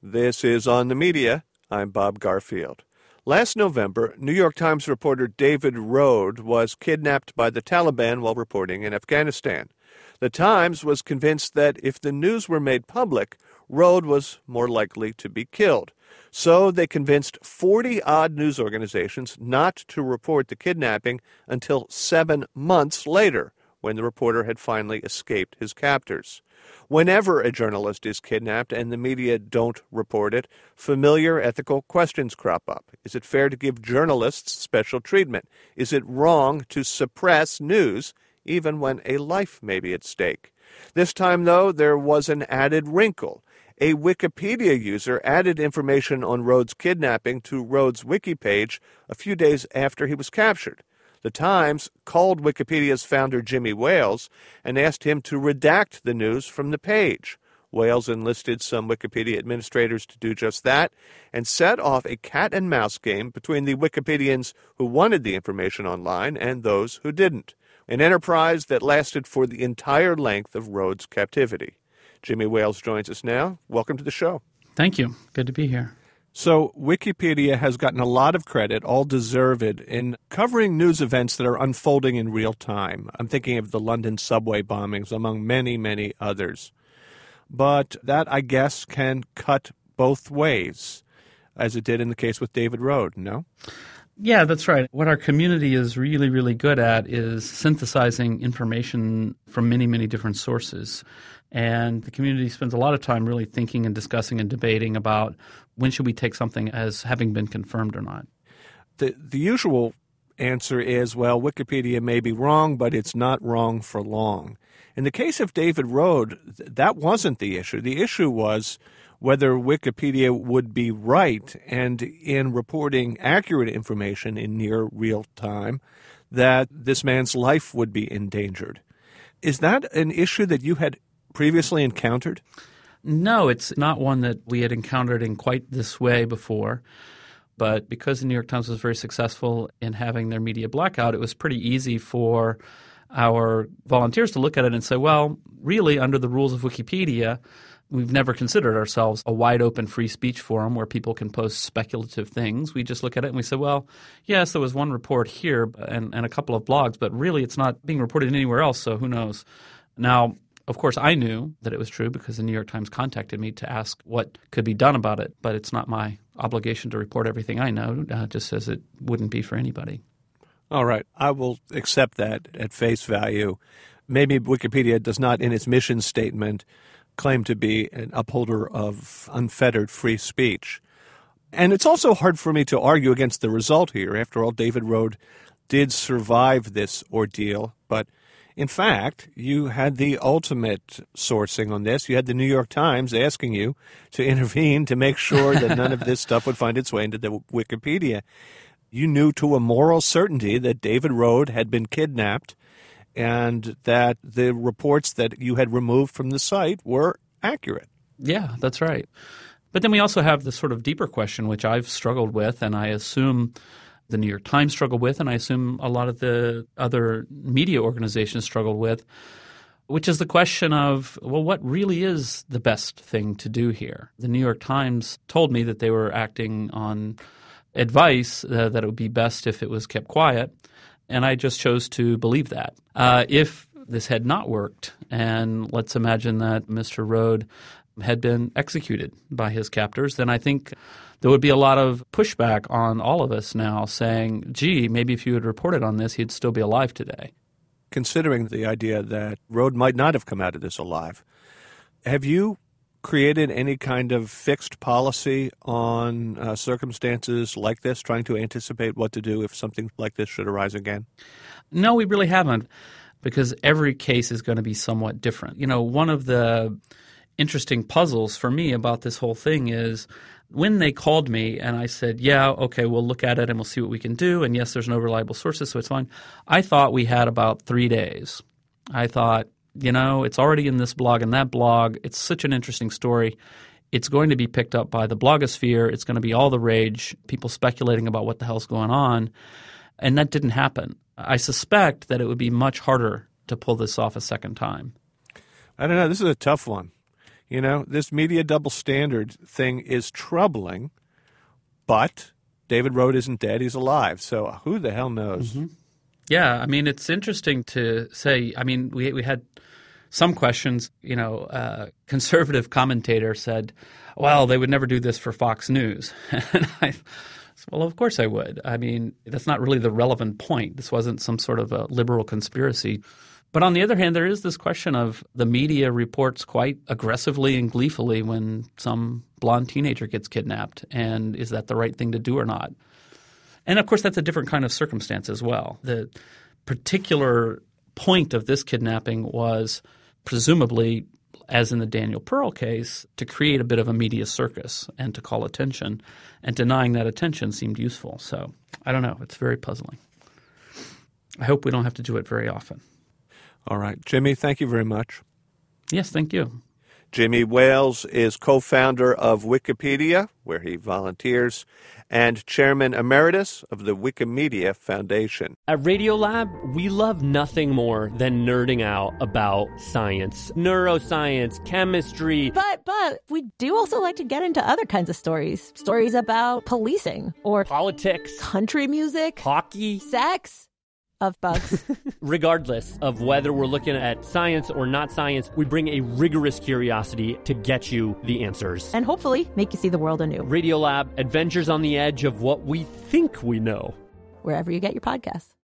This is On the Media. I'm Bob Garfield. Last November, New York Times reporter David Rohde was kidnapped by the Taliban while reporting in Afghanistan. The Times was convinced that if the news were made public, Rohde was more likely to be killed. So they convinced 40-odd news organizations not to report the kidnapping until 7 months later, when the reporter had finally escaped his captors. Whenever a journalist is kidnapped and the media don't report it, familiar ethical questions crop up. Is it fair to give journalists special treatment? Is it wrong to suppress news even when a life may be at stake? This time, though, there was an added wrinkle. A Wikipedia user added information on Rohde's kidnapping to Rohde's wiki page a few days after he was captured. The Times called Wikipedia's founder Jimmy Wales and asked him to redact the news from the page. Wales enlisted some Wikipedia administrators to do just that and set off a cat-and-mouse game between the Wikipedians who wanted the information online and those who didn't, an enterprise that lasted for the entire length of Rohde's captivity. Jimmy Wales joins us now. Welcome to the show. Thank you. Good to be here. So Wikipedia has gotten a lot of credit, all deserved, in covering news events that are unfolding in real time. I'm thinking of the London subway bombings, among many, many others. But that, I guess, can cut both ways, as it did in the case with David Rohde, no? Yeah, that's right. What our community is really, really good at is synthesizing information from many, many different sources. And the community spends a lot of time really thinking and discussing and debating about when should we take something as having been confirmed or not. The usual answer is, well, Wikipedia may be wrong, but it's not wrong for long. In the case of David Rohde, that wasn't the issue. The issue was whether Wikipedia would be right and in reporting accurate information in near real time that this man's life would be endangered. Is that an issue that you had previously encountered? No, it's not one that we had encountered in quite this way before. But because the New York Times was very successful in having their media blackout, it was pretty easy for our volunteers to look at it and say, well, really, under the rules of Wikipedia, we've never considered ourselves a wide-open free speech forum where people can post speculative things. We just look at it and we say, well, yes, there was one report here and a couple of blogs, but really it's not being reported anywhere else, so who knows. Now, of course, I knew that it was true because the New York Times contacted me to ask what could be done about it, but it's not my obligation to report everything I know, just as it wouldn't be for anybody. All right. I will accept that at face value. Maybe Wikipedia does not, in its mission statement, claim to be an upholder of unfettered free speech. And it's also hard for me to argue against the result here. After all, David Rohde did survive this ordeal, but in fact, you had the ultimate sourcing on this. You had the New York Times asking you to intervene to make sure that none of this stuff would find its way into the Wikipedia. You knew to a moral certainty that David Rohde had been kidnapped and that the reports that you had removed from the site were accurate. Yeah, that's right. But then we also have the sort of deeper question, which I've struggled with, and I assume the New York Times struggled with, and I assume a lot of the other media organizations struggled with, which is the question of, well, what really is the best thing to do here? The New York Times told me that they were acting on advice that it would be best if it was kept quiet, and I just chose to believe that. If this had not worked, and let's imagine that Mr. Rohde had been executed by his captors, then I think there would be a lot of pushback on all of us now saying, gee, maybe if you had reported on this, he'd still be alive today. Considering the idea that Rohde might not have come out of this alive, have you created any kind of fixed policy on circumstances like this, trying to anticipate what to do if something like this should arise again? No, we really haven't, because every case is going to be somewhat different. You know, one of the interesting puzzles for me about this whole thing is when they called me and I said, yeah, okay, we'll look at it and we'll see what we can do. And yes, there's no reliable sources, so it's fine. I thought we had about 3 days. I thought, you know, it's already in this blog and that blog. It's such an interesting story. It's going to be picked up by the blogosphere. It's going to be all the rage, people speculating about what the hell's going on. And that didn't happen. I suspect that it would be much harder to pull this off a second time. I don't know. This is a tough one. You know, this media double standard thing is troubling, but David Rhode isn't dead. He's alive. So who the hell knows? Mm-hmm. Yeah, I mean, it's interesting to say. I mean, we had some questions. You know, a conservative commentator said, well, they would never do this for Fox News. And I said, well, of course I would. I mean, that's not really the relevant point. This wasn't some sort of a liberal conspiracy. But on the other hand, there is this question of the media reports quite aggressively and gleefully when some blonde teenager gets kidnapped. And is that the right thing to do or not? And, of course, that's a different kind of circumstance as well. The particular point of this kidnapping was presumably, as in the Daniel Pearl case, to create a bit of a media circus and to call attention. And denying that attention seemed useful. So I don't know. It's very puzzling. I hope we don't have to do it very often. All right. Jimmy, thank you very much. Yes, thank you. Jimmy Wales is co-founder of Wikipedia, where he volunteers, and chairman emeritus of the Wikimedia Foundation. At Radiolab, we love nothing more than nerding out about science, neuroscience, chemistry. But we do also like to get into other kinds of stories. Stories about policing or politics, country music, hockey, sex. Of bugs. Regardless of whether we're looking at science or not science, we bring a rigorous curiosity to get you the answers. And hopefully make you see the world anew. Radiolab, adventures on the edge of what we think we know. Wherever you get your podcasts.